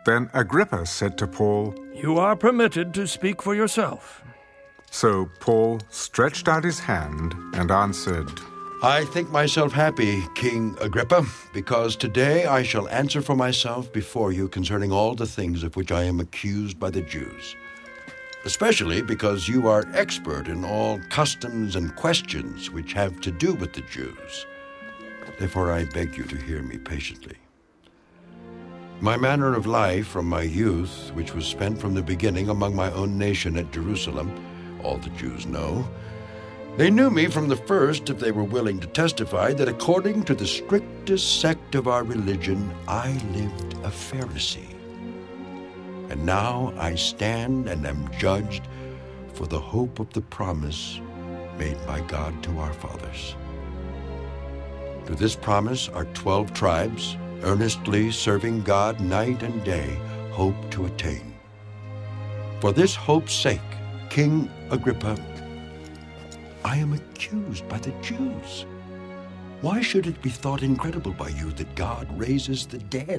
Then Agrippa said to Paul, "You are permitted to speak for yourself." So Paul stretched out his hand and answered, I think myself happy, King Agrippa, because today I shall answer for myself before you concerning all the things of which I am accused by the Jews, especially because you are expert in all customs and questions which have to do with the Jews. Therefore I beg you to hear me patiently. My manner of life from my youth, which was spent from the beginning among my own nation at Jerusalem, all the Jews know. They knew me from the first, if they were willing to testify, that according to the strictest sect of our religion, I lived a Pharisee. And now I stand and am judged for the hope of the promise made by God to our fathers. To this promise our 12 tribes, earnestly serving God night and day, hope to attain. For this hope's sake, King Agrippa, I am accused by the Jews. Why should it be thought incredible by you that God raises the dead?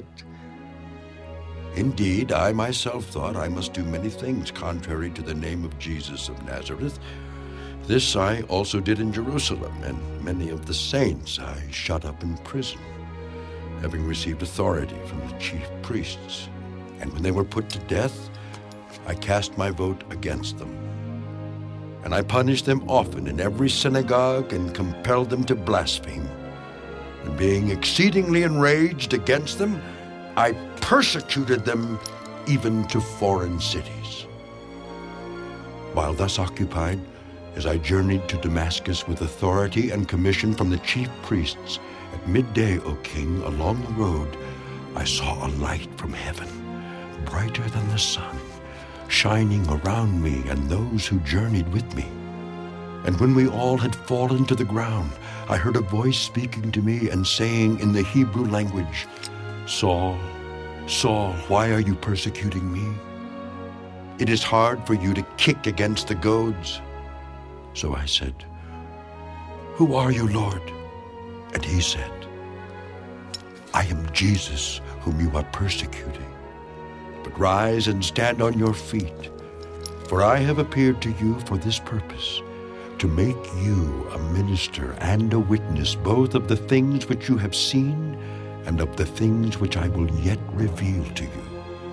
Indeed, I myself thought I must do many things contrary to the name of Jesus of Nazareth. This I also did in Jerusalem, and many of the saints I shut up in prison, having received authority from the chief priests. And when they were put to death, I cast my vote against them. And I punished them often in every synagogue and compelled them to blaspheme. And being exceedingly enraged against them, I persecuted them even to foreign cities. While thus occupied, as I journeyed to Damascus with authority and commission from the chief priests, at midday, O king, along the road, I saw a light from heaven, brighter than the sun, shining around me and those who journeyed with me. And when we all had fallen to the ground, I heard a voice speaking to me and saying in the Hebrew language, Saul, Saul, why are you persecuting me? It is hard for you to kick against the goads. So I said, Who are you, Lord? And he said, I am Jesus, whom you are persecuting. But rise and stand on your feet, for I have appeared to you for this purpose, to make you a minister and a witness both of the things which you have seen and of the things which I will yet reveal to you.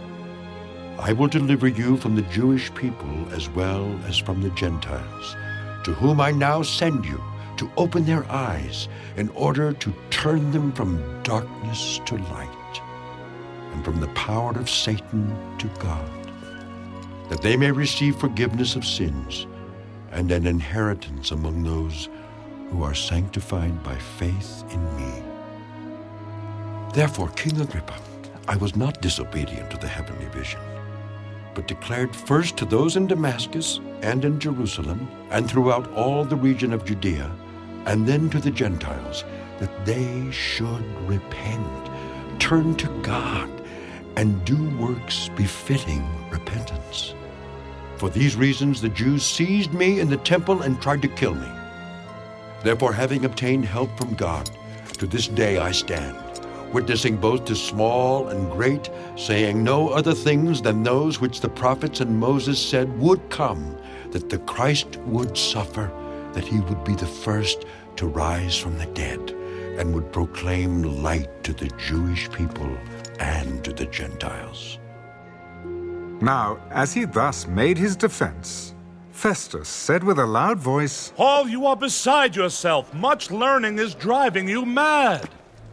I will deliver you from the Jewish people as well as from the Gentiles, to whom I now send you to open their eyes in order to turn them from darkness to light, and from the power of Satan to God, that they may receive forgiveness of sins and an inheritance among those who are sanctified by faith in me. Therefore, King Agrippa, I was not disobedient to the heavenly vision, but declared first to those in Damascus and in Jerusalem and throughout all the region of Judea, and then to the Gentiles, that they should repent, turn to God, and do works befitting repentance. For these reasons the Jews seized me in the temple and tried to kill me. Therefore, having obtained help from God, to this day I stand, witnessing both to small and great, saying no other things than those which the prophets and Moses said would come, that the Christ would suffer, that he would be the first to rise from the dead, and would proclaim light to the Jewish people and to the Gentiles. Now, as he thus made his defense, Festus said with a loud voice, Paul, you are beside yourself. Much learning is driving you mad.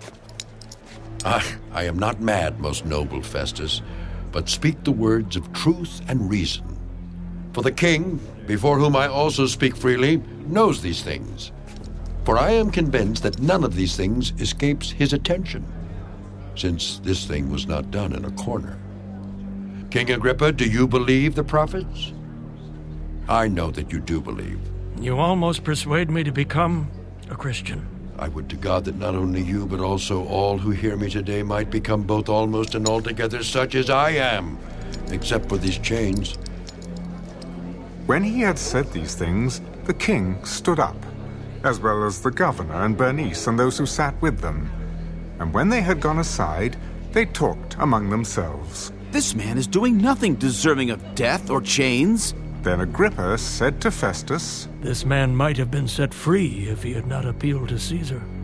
I am not mad, most noble Festus, but speak the words of truth and reason. For the king, before whom I also speak freely, knows these things. For I am convinced that none of these things escapes his attention, since this thing was not done in a corner. King Agrippa, do you believe the prophets? I know that you do believe. You almost persuade me to become a Christian. I would to God that not only you, but also all who hear me today might become both almost and altogether such as I am, except for these chains. When he had said these things, the king stood up, as well as the governor and Bernice and those who sat with them. And when they had gone aside, they talked among themselves. This man is doing nothing deserving of death or chains. Then Agrippa said to Festus, This man might have been set free if he had not appealed to Caesar.